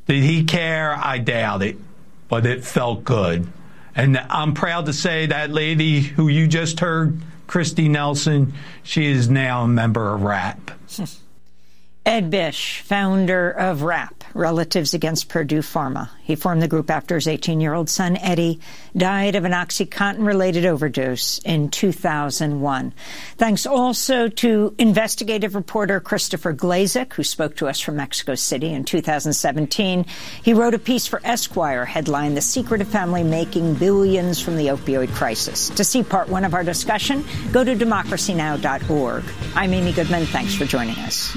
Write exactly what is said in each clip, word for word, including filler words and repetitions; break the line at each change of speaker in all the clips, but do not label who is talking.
Did he care? I doubt it, but it felt good. And I'm proud to say that lady who you just heard, Christy Nelson, she is now a member of RAP.
Ed Bish, founder of RAP, Relatives Against Purdue Pharma. He formed the group after his eighteen-year-old son, Eddie, died of an OxyContin-related overdose in two thousand one. Thanks also to investigative reporter Christopher Glazik, who spoke to us from Mexico City in two thousand seventeen. He wrote a piece for Esquire headlined, "The Secret of Family Making Billions from the Opioid Crisis." To see part one of our discussion, go to democracy now dot org. I'm Amy Goodman. Thanks for joining us.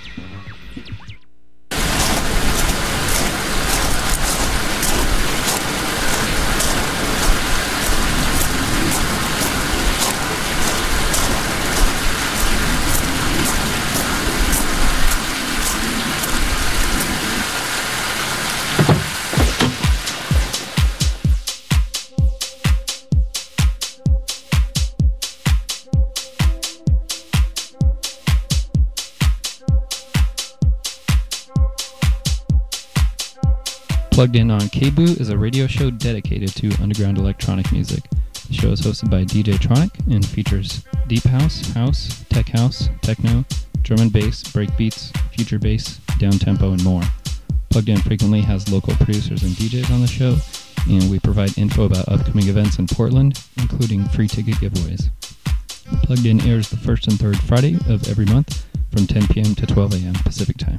Plugged In on K B O O is a radio show dedicated to underground electronic music. The show is hosted by D J Tronic and features deep house, house, tech house, techno, drum and bass, breakbeats, future bass, downtempo, and more. Plugged In frequently has local producers and D Js on the show, and we provide info about upcoming events in Portland, including free ticket giveaways. Plugged In airs the first and third Friday of every month from ten p.m. to twelve a.m. Pacific Time.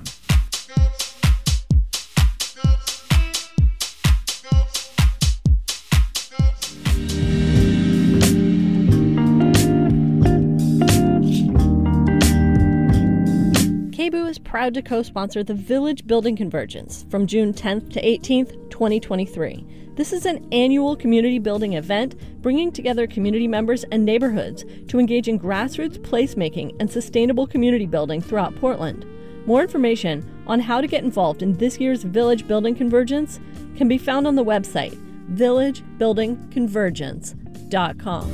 K B O O is proud to co-sponsor the Village Building Convergence from June tenth to eighteenth, twenty twenty-three. This is an annual community building event bringing together community members and neighborhoods to engage in grassroots placemaking and sustainable community building throughout Portland. More information on how to get involved in this year's Village Building Convergence can be found on the website village building convergence dot com.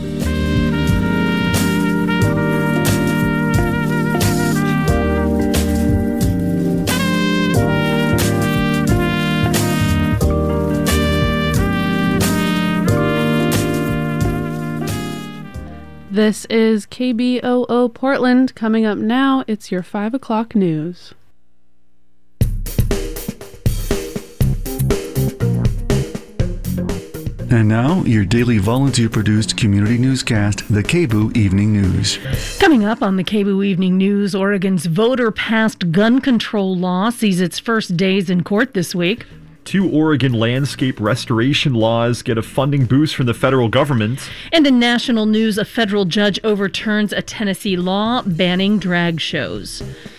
This is K B O O Portland. Coming up now, it's your five o'clock news.
And now, your daily volunteer-produced community newscast, the K B O O Evening News.
Coming up on the K B O O Evening News, Oregon's voter-passed gun control law sees its first days in court this week.
Two Oregon landscape restoration laws get a funding boost from the federal government.
And in national news, a federal judge overturns a Tennessee law banning drag shows.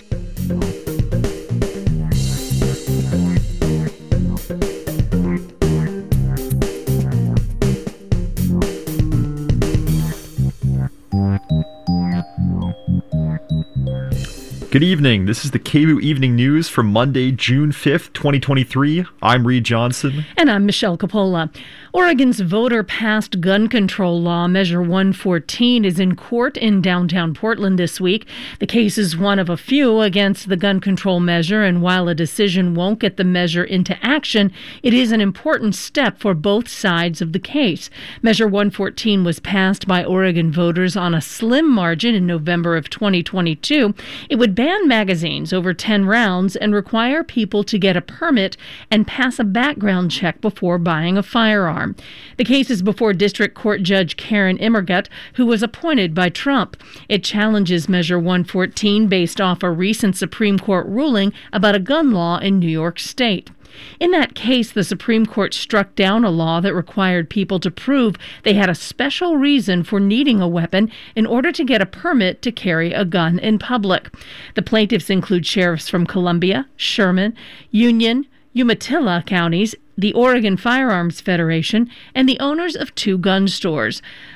Good evening. This is the K B O O Evening News for Monday, June fifth, twenty twenty-three. I'm Reed Johnson.
And I'm Michelle Coppola. Oregon's voter-passed gun control law, Measure one fourteen, is in court in downtown Portland this week. The case is one of a few against the gun control measure, and while a decision won't get the measure into action, it is an important step for both sides of the case. Measure one fourteen was passed by Oregon voters on a slim margin in November of twenty twenty-two. It would ban magazines over ten rounds and require people to get a permit and pass a background check before buying a firearm. The case is before District Court Judge Karen Immergut, who was appointed by Trump. It challenges Measure one fourteen based off a recent Supreme Court ruling about a gun law in New York State. In that case, the Supreme Court struck down a law that required people to prove they had a special reason for needing a weapon in order to get a permit to carry a gun in public. The plaintiffs include sheriffs from Columbia, Sherman, Union, Umatilla counties, the Oregon Firearms Federation, and the owners of two gun stores.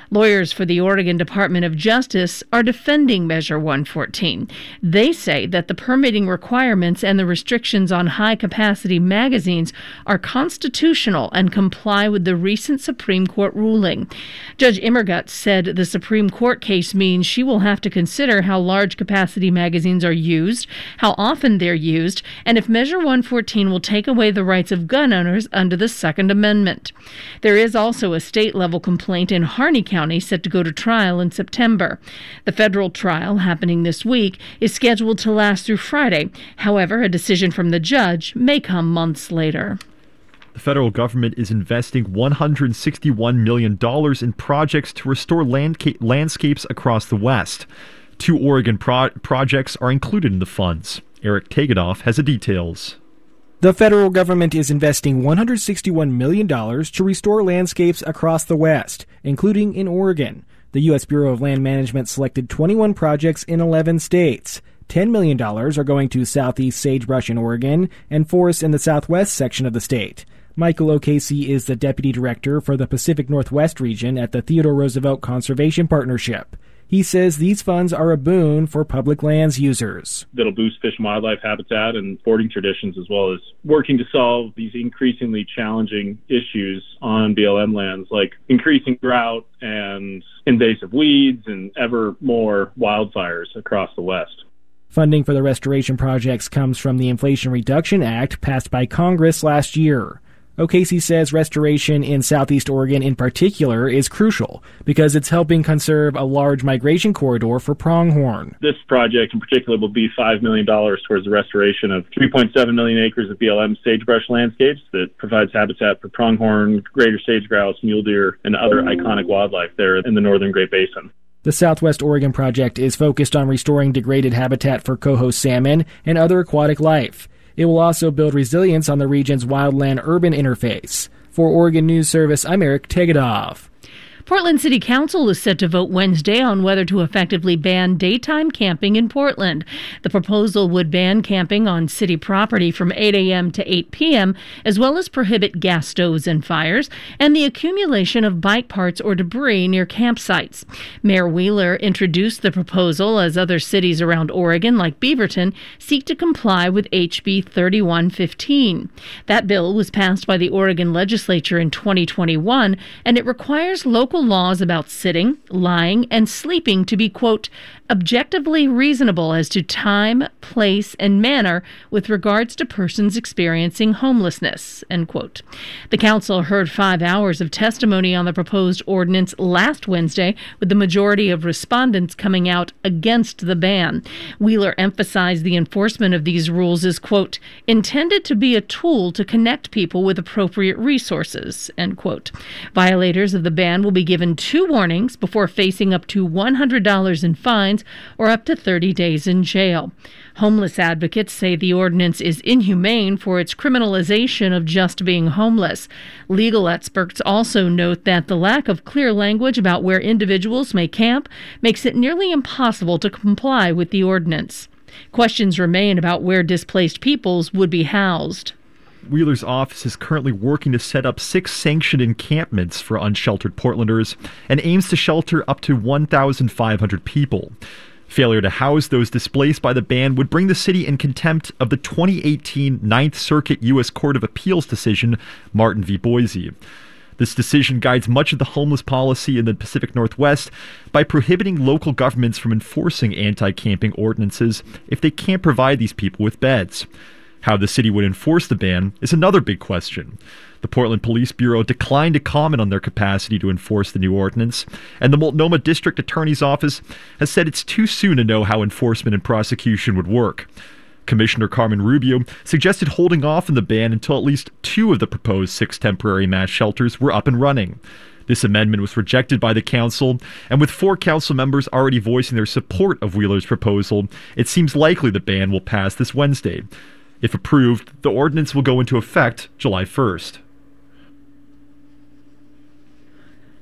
Lawyers for the Oregon Department of Justice are defending Measure one fourteen. They say that the permitting requirements and the restrictions on high-capacity magazines are constitutional and comply with the recent Supreme Court ruling. Judge Immergut said the Supreme Court case means she will have to consider how large-capacity magazines are used, how often they're used, and if Measure one fourteen will take away the rights of gun owners under the Second Amendment. There is also a state-level complaint in Harney County set to go to trial in September. The federal trial, happening this week, is scheduled to last through Friday. However, a decision from the judge may come months later.
The federal government is investing one hundred sixty-one million dollars in projects to restore landca- landscapes across the West. Two Oregon pro- projects are included in the funds. Eric Tegedoff has the details.
The federal government is investing one hundred sixty-one million dollars to restore landscapes across the West, including in Oregon. The U S Bureau of Land Management selected twenty-one projects in eleven states. ten million dollars are going to southeast sagebrush in Oregon and forests in the southwest section of the state. Michael O'Casey is the deputy director for the Pacific Northwest region at the Theodore Roosevelt Conservation Partnership. He says these funds are a boon for public lands users.
That'll boost fish and wildlife habitat and sporting traditions, as well as working to solve these increasingly challenging issues on B L M lands, like increasing drought and invasive weeds and ever more wildfires across the West.
Funding for the restoration projects comes from the Inflation Reduction Act passed by Congress last year. O'Casey says restoration in Southeast Oregon in particular is crucial because it's helping conserve a large migration corridor for pronghorn.
This project in particular will be five million dollars towards the restoration of three point seven million acres of B L M sagebrush landscapes that provides habitat for pronghorn, greater sage-grouse, mule deer, and other iconic wildlife there in the northern Great Basin.
The Southwest Oregon project is focused on restoring degraded habitat for coho salmon and other aquatic life. It will also build resilience on the region's wildland-urban interface. For Oregon News Service, I'm Eric Tegedoff.
Portland City Council is set to vote Wednesday on whether to effectively ban daytime camping in Portland. The proposal would ban camping on city property from eight a.m. to eight p.m., as well as prohibit gas stoves and fires, and the accumulation of bike parts or debris near campsites. Mayor Wheeler introduced the proposal as other cities around Oregon, like Beaverton, seek to comply with H B thirty-one fifteen. That bill was passed by the Oregon legislature in twenty twenty-one, and it requires local laws about sitting, lying, and sleeping to be, quote, objectively reasonable as to time, place, and manner with regards to persons experiencing homelessness, end quote. The council heard five hours of testimony on the proposed ordinance last Wednesday, with the majority of respondents coming out against the ban. Wheeler emphasized the enforcement of these rules is, quote, intended to be a tool to connect people with appropriate resources, end quote. Violators of the ban will be given two warnings before facing up to one hundred dollars in fines or up to thirty days in jail. Homeless advocates say the ordinance is inhumane for its criminalization of just being homeless. Legal experts also note that the lack of clear language about where individuals may camp makes it nearly impossible to comply with the ordinance. Questions remain about where displaced peoples would be housed.
Wheeler's office is currently working to set up six sanctioned encampments for unsheltered Portlanders and aims to shelter up to one thousand five hundred people. Failure to house those displaced by the ban would bring the city in contempt of the twenty eighteen Ninth Circuit U S Court of Appeals decision, Martin v. Boise. This decision guides much of the homeless policy in the Pacific Northwest by prohibiting local governments from enforcing anti-camping ordinances if they can't provide these people with beds. How the city would enforce the ban is another big question. The Portland Police Bureau declined to comment on their capacity to enforce the new ordinance, and the Multnomah District Attorney's Office has said it's too soon to know how enforcement and prosecution would work. Commissioner Carmen Rubio suggested holding off on the ban until at least two of the proposed six temporary mass shelters were up and running. This amendment was rejected by the council, and with four council members already voicing their support of Wheeler's proposal, it seems likely the ban will pass this Wednesday. If approved, the ordinance will go into effect July first.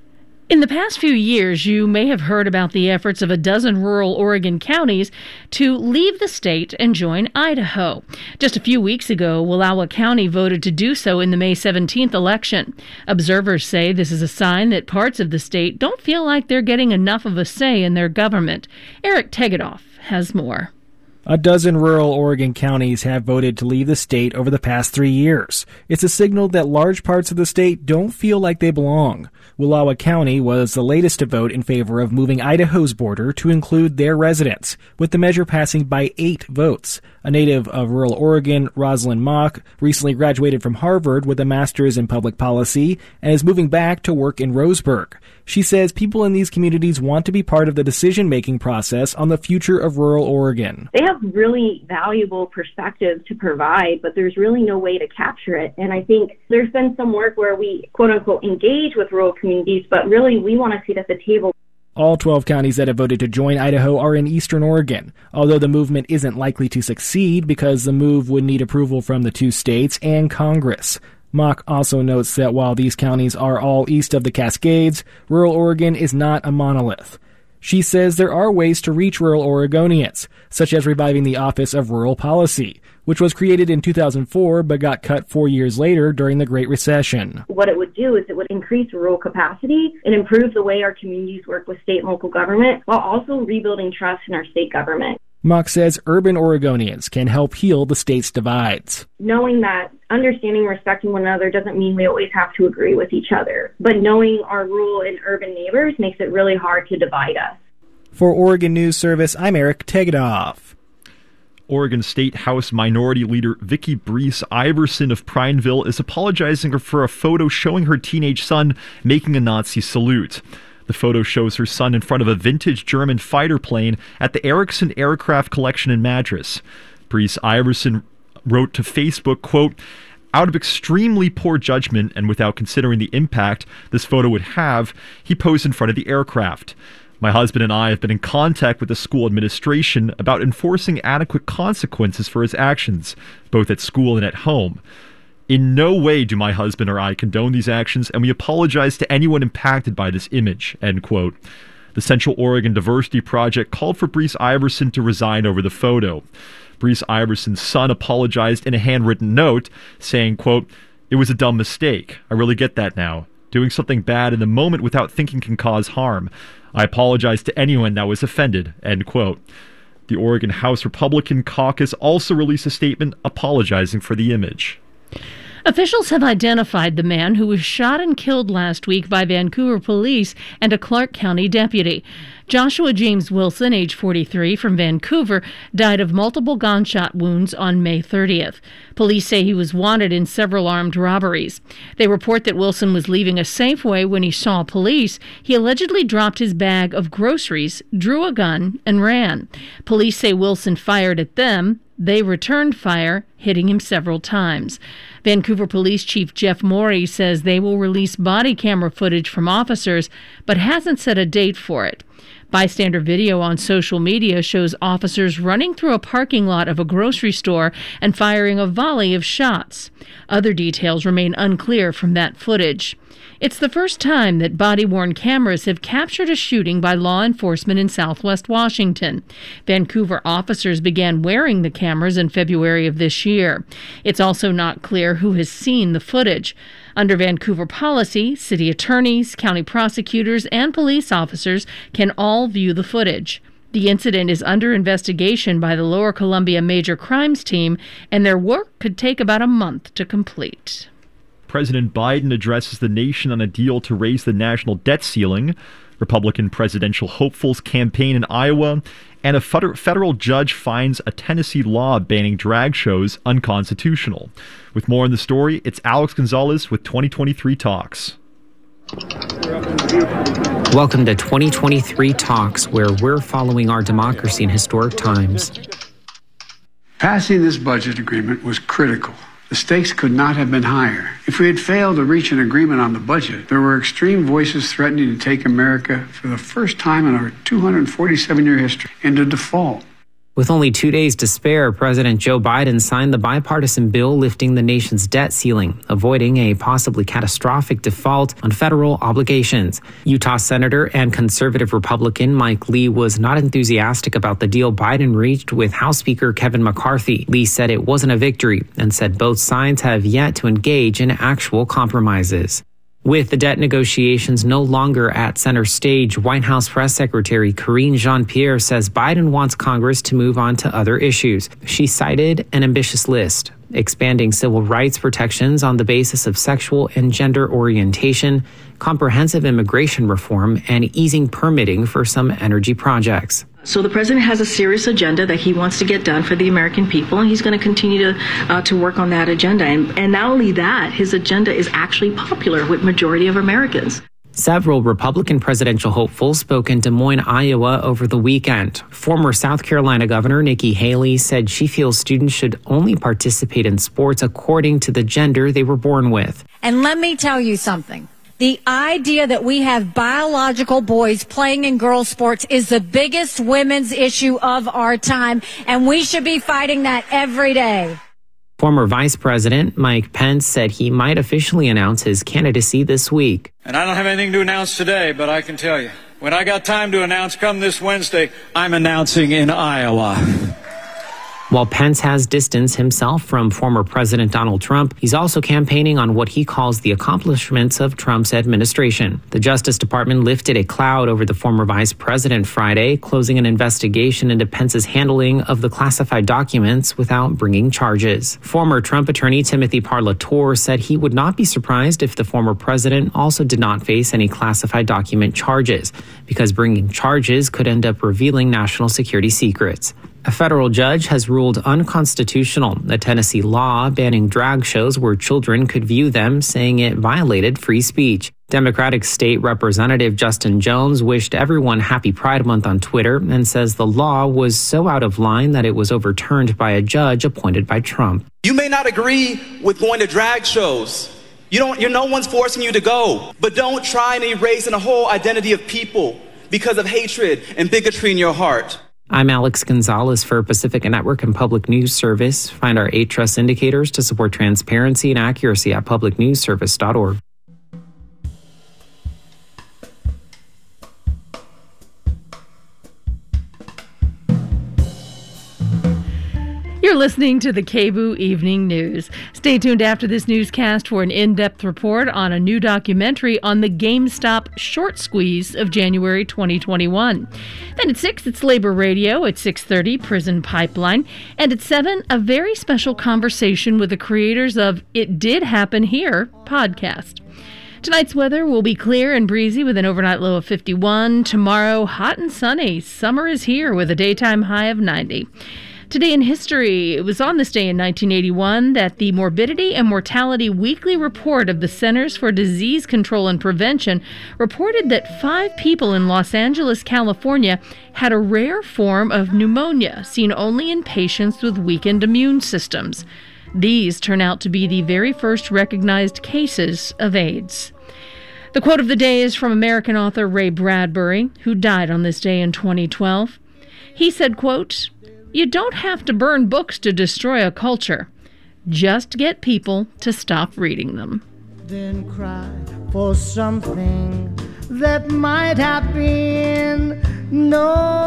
In the past few years, you may have heard about the efforts of a dozen rural Oregon counties to leave the state and join Idaho. Just a few weeks ago, Wallowa County voted to do so in the May seventeenth election. Observers say this is a sign that parts of the state don't feel like they're getting enough of a say in their government. Eric Tegedoff has more.
A dozen rural Oregon counties have voted to leave the state over the past three years. It's a signal that large parts of the state don't feel like they belong. Wallowa County was the latest to vote in favor of moving Idaho's border to include their residents, with the measure passing by eight votes. A native of rural Oregon, Rosalind Mock, recently graduated from Harvard with a master's in public policy and is moving back to work in Roseburg. She says people in these communities want to be part of the decision-making process on the future of rural Oregon.
They have really valuable perspectives to provide, but there's really no way to capture it. And I think there's been some work where we, quote-unquote, engage with rural communities, but really we want to sit at the table.
All twelve counties that have voted to join Idaho are in eastern Oregon, although the movement isn't likely to succeed because the move would need approval from the two states and Congress. Mock also notes that while these counties are all east of the Cascades, rural Oregon is not a monolith. She says there are ways to reach rural Oregonians, such as reviving the Office of Rural Policy, which was created in two thousand four but got cut four years later during the Great Recession.
What it would do is it would increase rural capacity and improve the way our communities work with state and local government, while also rebuilding trust in our state government.
Mock says urban Oregonians can help heal the state's divides.
Knowing that understanding and respecting one another doesn't mean we always have to agree with each other, but knowing our rural and urban neighbors makes it really hard to divide us.
For Oregon News Service, I'm Eric Tegedoff.
Oregon State House Minority Leader Vicki Brees Iverson of Prineville is apologizing for a photo showing her teenage son making a Nazi salute. The photo shows her son in front of a vintage German fighter plane at the Erickson Aircraft Collection in Madras. Brees Iverson wrote to Facebook, quote, "Out of extremely poor judgment and without considering the impact this photo would have, he posed in front of the aircraft. My husband and I have been in contact with the school administration about enforcing adequate consequences for his actions, both at school and at home. In no way do my husband or I condone these actions, and we apologize to anyone impacted by this image," end quote. The Central Oregon Diversity Project called for Brees Iverson to resign over the photo. Brees Iverson's son apologized in a handwritten note, saying, quote, "It was a dumb mistake. I really get that now. Doing something bad in the moment without thinking can cause harm. I apologize to anyone that was offended," end quote. The Oregon House Republican Caucus also released a statement apologizing for the image.
Officials have identified the man who was shot and killed last week by Vancouver police and a Clark County deputy. Joshua James Wilson, age forty-three, from Vancouver, died of multiple gunshot wounds on May thirtieth. Police say he was wanted in several armed robberies. They report that Wilson was leaving a Safeway when he saw police. He allegedly dropped his bag of groceries, drew a gun, and ran. Police say Wilson fired at them. They returned fire, hitting him several times. Vancouver Police Chief Jeff Morey says they will release body camera footage from officers, but hasn't set a date for it. Bystander video on social media shows officers running through a parking lot of a grocery store and firing a volley of shots. Other details remain unclear from that footage. It's the first time that body-worn cameras have captured a shooting by law enforcement in southwest Washington. Vancouver officers began wearing the cameras in February of this year. It's also not clear who has seen the footage. Under Vancouver policy, city attorneys, county prosecutors, and police officers can all view the footage. The incident is under investigation by the Lower Columbia Major Crimes Team, and their work could take about a month to complete.
President Biden addresses the nation on a deal to raise the national debt ceiling. Republican presidential hopefuls campaign in Iowa, and a federal judge finds a Tennessee law banning drag shows unconstitutional. With more on the story, it's Alex Gonzalez with twenty twenty-three Talks.
Welcome to twenty twenty-three Talks, where we're following our democracy in historic times.
Passing this budget agreement was critical. The stakes could not have been higher. If we had failed to reach an agreement on the budget, there were extreme voices threatening to take America, for the first time in our two hundred forty-seven year history, into default.
With only two days to spare, President Joe Biden signed the bipartisan bill lifting the nation's debt ceiling, avoiding a possibly catastrophic default on federal obligations. Utah Senator and conservative Republican Mike Lee was not enthusiastic about the deal Biden reached with House Speaker Kevin McCarthy. Lee said it wasn't a victory and said both sides have yet to engage in actual compromises. With the debt negotiations no longer at center stage, White House Press Secretary Karine Jean-Pierre says Biden wants Congress to move on to other issues. She cited an ambitious list, expanding civil rights protections on the basis of sexual and gender orientation, comprehensive immigration reform, and easing permitting for some energy projects.
So the president has a serious agenda that he wants to get done for the American people, and he's going to continue to uh, to work on that agenda. And, and not only that, his agenda is actually popular with majority of Americans.
Several Republican presidential hopefuls spoke in Des Moines, Iowa over the weekend. Former South Carolina Governor Nikki Haley said she feels students should only participate in sports according to the gender they were born with.
And let me tell you something. The idea that we have biological boys playing in girls' sports is the biggest women's issue of our time, and we should be fighting that every day.
Former Vice President Mike Pence said he might officially announce his candidacy this week.
And I don't have anything to announce today, but I can tell you, when I got time to announce come this Wednesday, I'm announcing in Iowa.
While Pence has distanced himself from former President Donald Trump, he's also campaigning on what he calls the accomplishments of Trump's administration. The Justice Department lifted a cloud over the former vice president Friday, closing an investigation into Pence's handling of the classified documents without bringing charges. Former Trump attorney Timothy Parlatore said he would not be surprised if the former president also did not face any classified document charges, because bringing charges could end up revealing national security secrets. A federal judge has ruled unconstitutional a Tennessee law banning drag shows where children could view them, saying it violated free speech. Democratic State Representative Justin Jones wished everyone happy Pride Month on Twitter and says the law was so out of line that it was overturned by a judge appointed by Trump.
You may not agree with going to drag shows. You don't, you're, no one's forcing you to go. But don't try and erase the whole identity of people because of hatred and bigotry in your heart.
I'm Alex Gonzalez for Pacifica Network and Public News Service. Find our eight trust indicators to support transparency and accuracy at public news service dot org.
You're listening to the K B O O Evening News. Stay tuned after this newscast for an in-depth report on a new documentary on the GameStop short squeeze of January twenty twenty-one. Then at six, it's Labor Radio. At six thirty, Prison Pipeline. And at seven, a very special conversation with the creators of It Did Happen Here podcast. Tonight's weather will be clear and breezy with an overnight low of fifty-one. Tomorrow, hot and sunny. Summer is here with a daytime high of ninety. Today in history, it was on this day in nineteen eighty-one that the Morbidity and Mortality Weekly Report of the Centers for Disease Control and Prevention reported that five people in Los Angeles, California, had a rare form of pneumonia seen only in patients with weakened immune systems. These turn out to be the very first recognized cases of AIDS. The quote of the day is from American author Ray Bradbury, who died on this day in twenty twelve. He said, quote, "You don't have to burn books to destroy a culture. Just get people to stop reading them."
Then cry for something that might have been. No,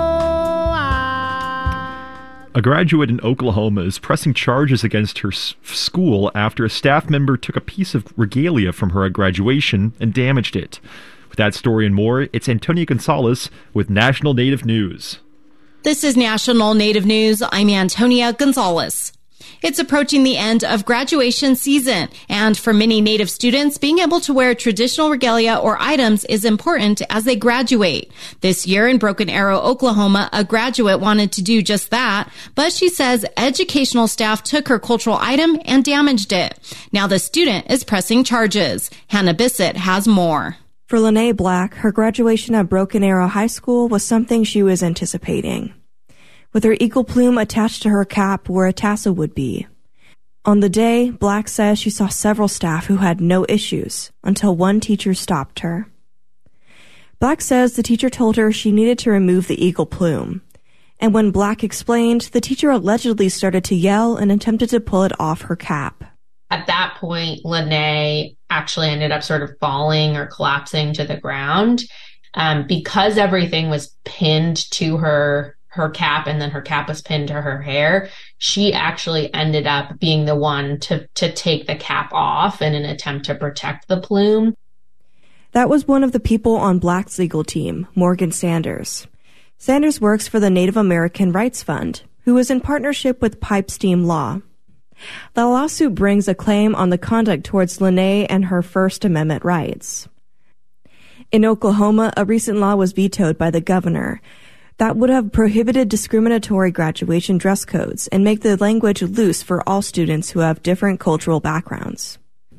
I...
A graduate in Oklahoma is pressing charges against her s- school after a staff member took a piece of regalia from her at graduation and damaged it. With that story and more, it's Antonia Gonzalez with National Native News.
This is National Native News. I'm Antonia Gonzalez. It's approaching the end of graduation season, and for many Native students, being able to wear traditional regalia or items is important as they graduate. This year in Broken Arrow, Oklahoma, a graduate wanted to do just that, but she says educational staff took her cultural item and damaged it. Now the student is pressing charges. Hannah Bissett has more.
For Lene Black, her graduation at Broken Arrow High School was something she was anticipating. With her eagle plume attached to her cap where a tassel would be. On the day, Black says she saw several staff who had no issues until one teacher stopped her. Black says the teacher told her she needed to remove the eagle plume. And when Black explained, the teacher allegedly started to yell and attempted to pull it off her cap.
At that point, Lene actually ended up sort of falling or collapsing to the ground. Um, because everything was pinned to her her cap and then her cap was pinned to her hair, she actually ended up being the one to, to take the cap off in an attempt to protect the plume.
That was one of the people on Black's legal team, Morgan Sanders. Sanders works for the Native American Rights Fund, who is in partnership with Pipe Steam Law. The lawsuit brings a claim on the conduct towards Lene and her First Amendment rights. In Oklahoma, a recent law was vetoed by the governor that would have prohibited discriminatory graduation dress codes and make the language loose for all students who have different cultural backgrounds.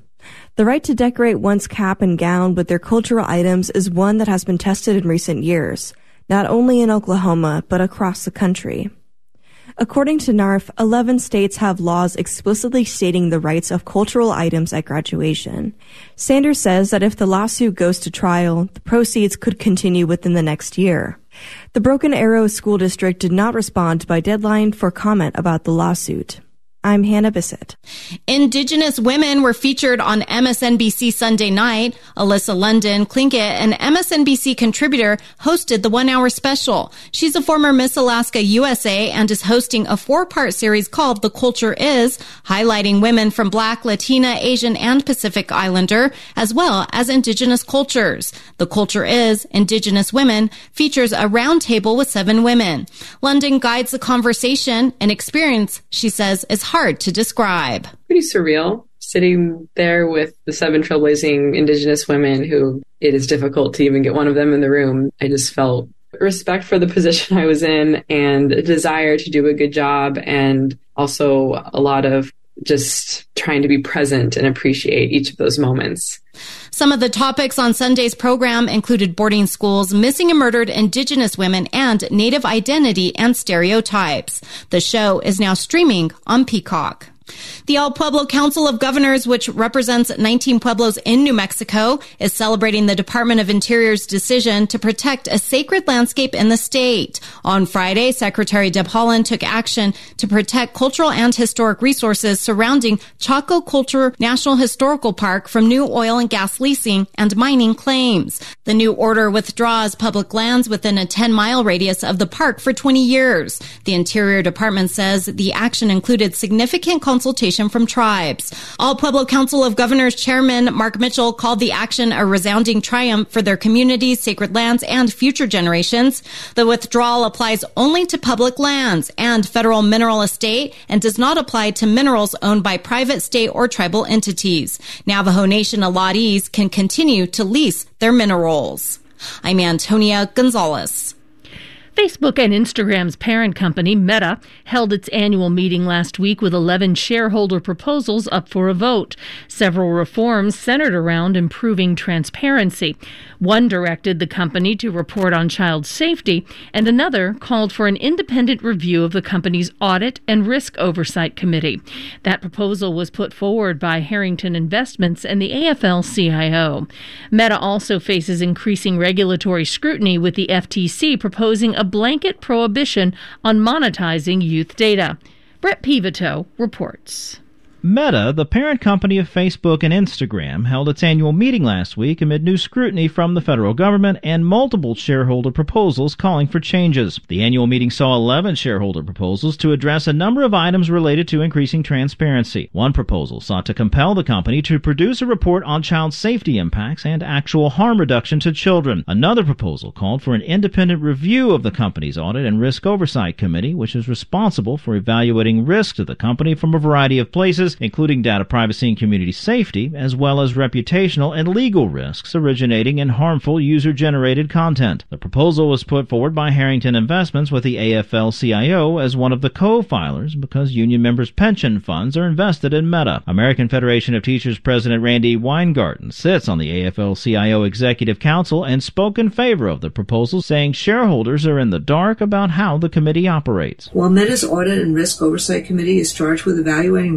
The right to decorate one's cap and gown with their cultural items is one that has been tested in recent years, not only in Oklahoma, but across the country. According to NARF, eleven states have laws explicitly stating the rights of cultural items at graduation. Sanders says that if the lawsuit goes to trial, the proceeds could continue within the next year. The Broken Arrow School District did not respond by deadline for comment about the lawsuit. I'm Hannah Bissett.
Indigenous women were featured on M S N B C Sunday night. Alyssa London Plinkett, an M S N B C contributor, hosted the one-hour special. She's a former Miss Alaska U S A and is hosting a four-part series called The Culture Is, highlighting women from Black, Latina, Asian, and Pacific Islander, as well as Indigenous cultures. The Culture Is, Indigenous Women, features a roundtable with seven women. London guides the conversation, an experience, she says, is hard to describe.
Pretty surreal, sitting there with the seven trailblazing Indigenous women who it is difficult to even get one of them in the room. I just felt respect for the position I was in and a desire to do a good job, and also a lot of just trying to be present and appreciate each of those moments.
Some of the topics on Sunday's program included boarding schools, missing and murdered Indigenous women, and Native identity and stereotypes. The show is now streaming on Peacock. The El Pueblo Council of Governors, which represents nineteen pueblos in New Mexico, is celebrating the Department of Interior's decision to protect a sacred landscape in the state. On Friday, Secretary Deb Haaland took action to protect cultural and historic resources surrounding Chaco Culture National Historical Park from new oil and gas leasing and mining claims. The new order withdraws public lands within a ten-mile radius of the park for twenty years. The Interior Department says the action included significant consultation from tribes. All Pueblo Council of Governors Chairman Mark Mitchell called the action a resounding triumph for their communities, sacred lands, and future generations. The withdrawal applies only to public lands and federal mineral estate and does not apply to minerals owned by private, state, or tribal entities. Navajo Nation allottees can continue to lease their minerals. I'm Antonia Gonzalez.
Facebook and Instagram's parent company, Meta, held its annual meeting last week with eleven shareholder proposals up for a vote. Several reforms centered around improving transparency. One directed the company to report on child safety, and another called for an independent review of the company's Audit and Risk Oversight Committee. That proposal was put forward by Harrington Investments and the A F L C I O. Meta also faces increasing regulatory scrutiny, with the F T C proposing a blanket prohibition on monetizing youth data. Brett Pivito reports.
Meta, the parent company of Facebook and Instagram, held its annual meeting last week amid new scrutiny from the federal government and multiple shareholder proposals calling for changes. The annual meeting saw eleven shareholder proposals to address a number of items related to increasing transparency. One proposal sought to compel the company to produce a report on child safety impacts and actual harm reduction to children. Another proposal called for an independent review of the company's Audit and Risk Oversight Committee, which is responsible for evaluating risk to the company from a variety of places, including data privacy and community safety, as well as reputational and legal risks originating in harmful user-generated content. The proposal was put forward by Harrington Investments, with the A F L C I O as one of the co-filers because union members' pension funds are invested in Meta. American Federation of Teachers President Randy Weingarten sits on the A F L C I O Executive Council and spoke in favor of the proposal, saying shareholders are in the dark about how the committee operates.
While Meta's Audit and Risk Oversight Committee is charged with evaluating risks,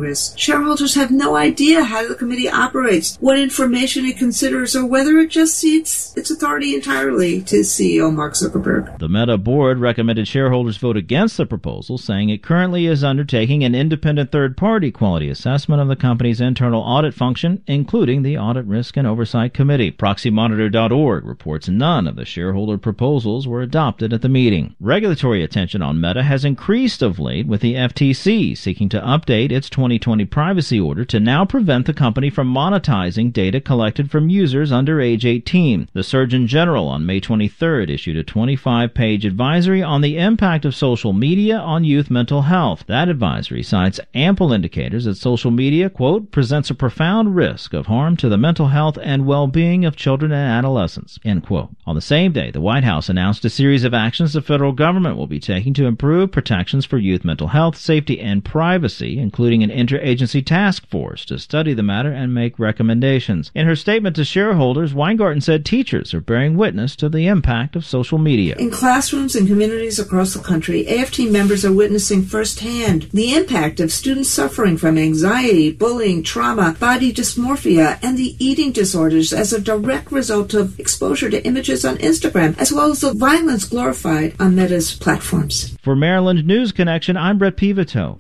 Shareholders have no idea how the committee operates, what information it considers, or whether it just cedes its authority entirely to C E O Mark Zuckerberg.
The Meta board recommended shareholders vote against the proposal, saying it currently is undertaking an independent third-party quality assessment of the company's internal audit function, including the Audit Risk and Oversight Committee. Proxy Monitor dot org reports none of the shareholder proposals were adopted at the meeting. Regulatory attention on Meta has increased of late, with the F T C seeking to update its twenty twenty privacy order to now prevent the company from monetizing data collected from users under age eighteen. The Surgeon General on May twenty-third issued a twenty-five page advisory on the impact of social media on youth mental health. That advisory cites ample indicators that social media, quote, presents a profound risk of harm to the mental health and well-being of children and adolescents, end quote. On the same day, the White House announced a series of actions the federal government will be taking to improve protections for youth mental health, safety, and privacy, including an interagency task force to study the matter and make recommendations. In her statement to shareholders, Weingarten said teachers are bearing witness to the impact of social media.
In classrooms and communities across the country, A F T members are witnessing firsthand the impact of students suffering from anxiety, bullying, trauma, body dysmorphia, and the eating disorders as a direct result of exposure to images on Instagram, as well as the violence glorified on Meta's platforms.
For Maryland News Connection, I'm Brett Pivito.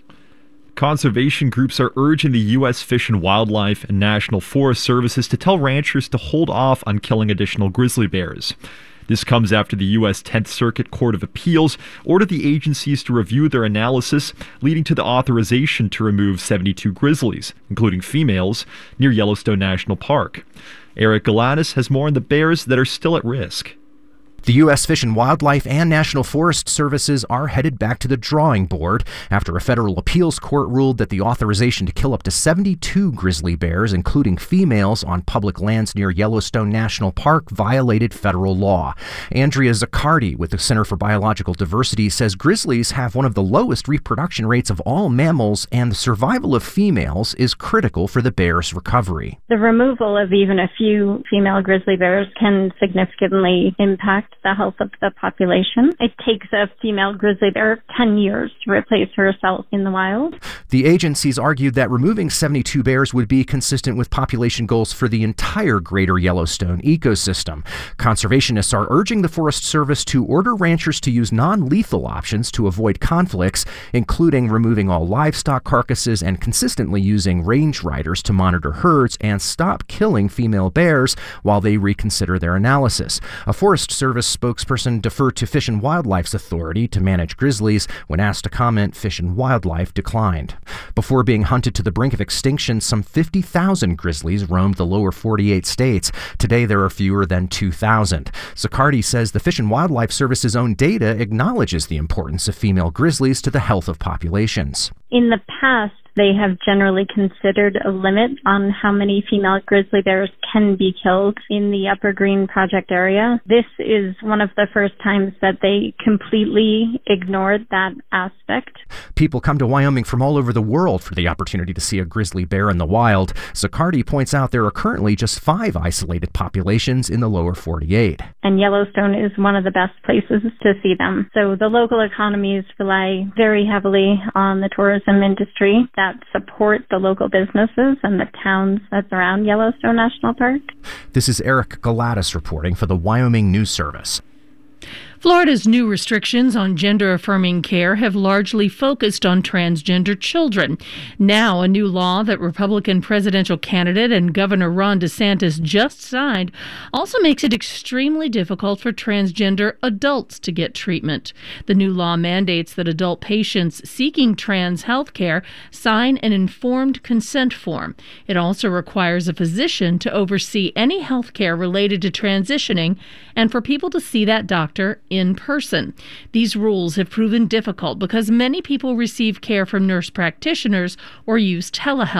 Conservation groups are urging the U S Fish and Wildlife and National Forest Services to tell ranchers to hold off on killing additional grizzly bears. This comes after the U S tenth Circuit Court of Appeals ordered the agencies to review their analysis, leading to the authorization to remove seventy-two grizzlies, including females, near Yellowstone National Park. Eric Galanis has more on the bears that are still at risk.
The U S Fish and Wildlife and National Forest Services are headed back to the drawing board after a federal appeals court ruled that the authorization to kill up to seventy-two grizzly bears, including females, on public lands near Yellowstone National Park violated federal law. Andrea Zaccardi with the Center for Biological Diversity says grizzlies have one of the lowest reproduction rates of all mammals, and the survival of females is critical for the bear's recovery.
The removal of even a few female grizzly bears can significantly impact the health of the population. It takes a female grizzly bear ten years to replace herself in the wild.
The agencies argued that removing seventy-two bears would be consistent with population goals for the entire greater Yellowstone ecosystem. Conservationists are urging the Forest Service to order ranchers to use non-lethal options to avoid conflicts, including removing all livestock carcasses and consistently using range riders to monitor herds and stop killing female bears while they reconsider their analysis. A Forest Service spokesperson deferred to Fish and Wildlife's authority to manage grizzlies. When asked to comment, Fish and Wildlife declined. Before being hunted to the brink of extinction, some fifty thousand grizzlies roamed the lower forty-eight states. Today, there are fewer than two thousand. Zaccardi says the Fish and Wildlife Service's own data acknowledges the importance of female grizzlies to the health of populations.
In the past, they have generally considered a limit on how many female grizzly bears can be killed in the Upper Green Project area. This is one of the first times that they completely ignored that aspect.
People come to Wyoming from all over the world for the opportunity to see a grizzly bear in the wild. Zaccardi points out there are currently just five isolated populations in the lower forty-eight.
And Yellowstone is one of the best places to see them. So the local economies rely very heavily on the tourism industry that support the local businesses and the towns that surround Yellowstone National Park.
This is Eric Galatis reporting for the Wyoming News Service.
Florida's new restrictions on gender-affirming care have largely focused on transgender children. Now, a new law that Republican presidential candidate and Governor Ron DeSantis just signed also makes it extremely difficult for transgender adults to get treatment. The new law mandates that adult patients seeking trans health care sign an informed consent form. It also requires a physician to oversee any health care related to transitioning and for people to see that doctor in person. These rules have proven difficult because many people receive care from nurse practitioners or use telehealth.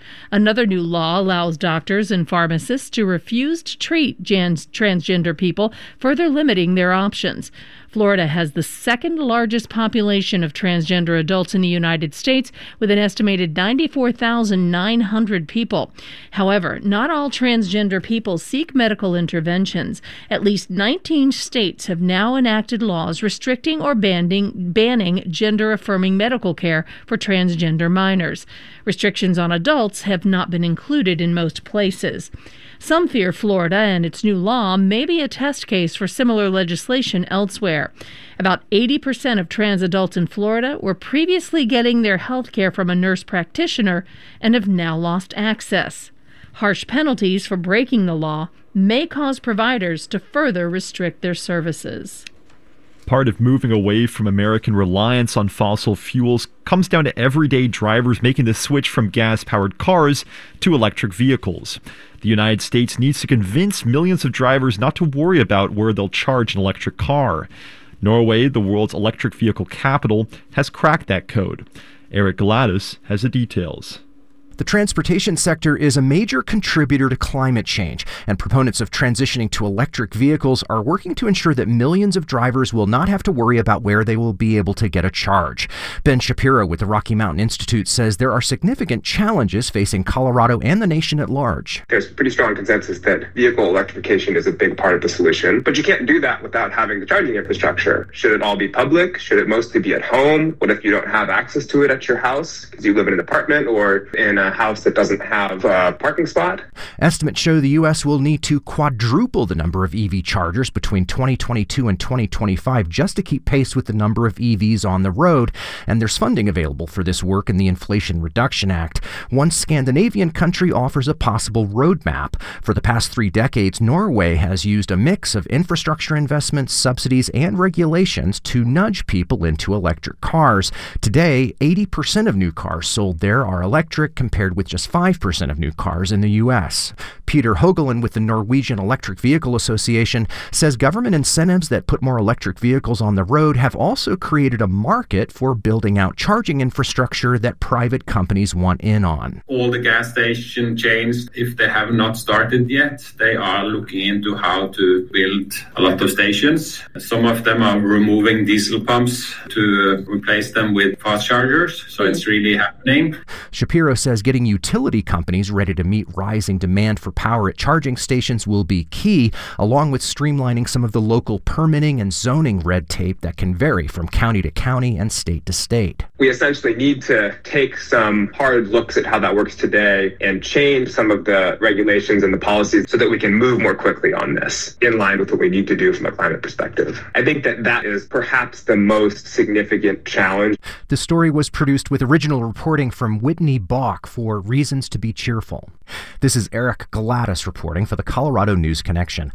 Another new law allows doctors and pharmacists to refuse to treat trans- transgender people, further limiting their options. Florida has the second largest population of transgender adults in the United States, with an estimated ninety-four thousand nine hundred people. However, not all transgender people seek medical interventions. At least nineteen states have now enacted laws restricting or banning, banning gender-affirming medical care for transgender minors. Restrictions on adults have not been included in most places. Some fear Florida and its new law may be a test case for similar legislation elsewhere. About eighty percent of trans adults in Florida were previously getting their health care from a nurse practitioner and have now lost access. Harsh penalties for breaking the law may cause providers to further restrict their services.
Part of moving away from American reliance on fossil fuels comes down to everyday drivers making the switch from gas-powered cars to electric vehicles. The United States needs to convince millions of drivers not to worry about where they'll charge an electric car. Norway, the world's electric vehicle capital, has cracked that code. Eric Gladys has the details.
The transportation sector is a major contributor to climate change, and proponents of transitioning to electric vehicles are working to ensure that millions of drivers will not have to worry about where they will be able to get a charge. Ben Shapiro with the Rocky Mountain Institute says there are significant challenges facing Colorado and the nation at large.
There's pretty strong consensus that vehicle electrification is a big part of the solution, but you can't do that without having the charging infrastructure. Should it all be public? Should it mostly be at home? What if you don't have access to it at your house because you live in an apartment or in a house that doesn't have a parking spot?
Estimates show the U S will need to quadruple the number of E V chargers between twenty twenty-two and twenty twenty-five just to keep pace with the number of E Vs on the road, and there's funding available for this work in the Inflation Reduction Act. One Scandinavian country offers a possible roadmap. For the past three decades, Norway has used a mix of infrastructure investments, subsidies, and regulations to nudge people into electric cars. Today, eighty percent of new cars sold there are electric, compared with just five percent of new cars in the U S. Peter Hogeland with the Norwegian Electric Vehicle Association says government incentives that put more electric vehicles on the road have also created a market for building out charging infrastructure that private companies want in on.
All the gas station chains, if they have not started yet, they are looking into how to build a lot of stations. Some of them are removing diesel pumps to replace them with fast chargers, so it's really happening.
Shapiro says getting utility companies ready to meet rising demand for power at charging stations will be key, along with streamlining some of the local permitting and zoning red tape that can vary from county to county and state to state.
We essentially need to take some hard looks at how that works today and change some of the regulations and the policies so that we can move more quickly on this, in line with what we need to do from a climate perspective. I think that that is perhaps the most significant challenge.
The story was produced with original reporting from Whitney Bach for Reasons to be Cheerful. This is Eric Gladys reporting for the Colorado News Connection.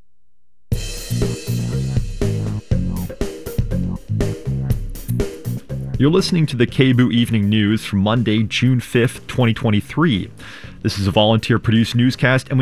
You're listening to the K B O O Evening News from Monday, June fifth, twenty twenty-three. This is a volunteer-produced newscast, and we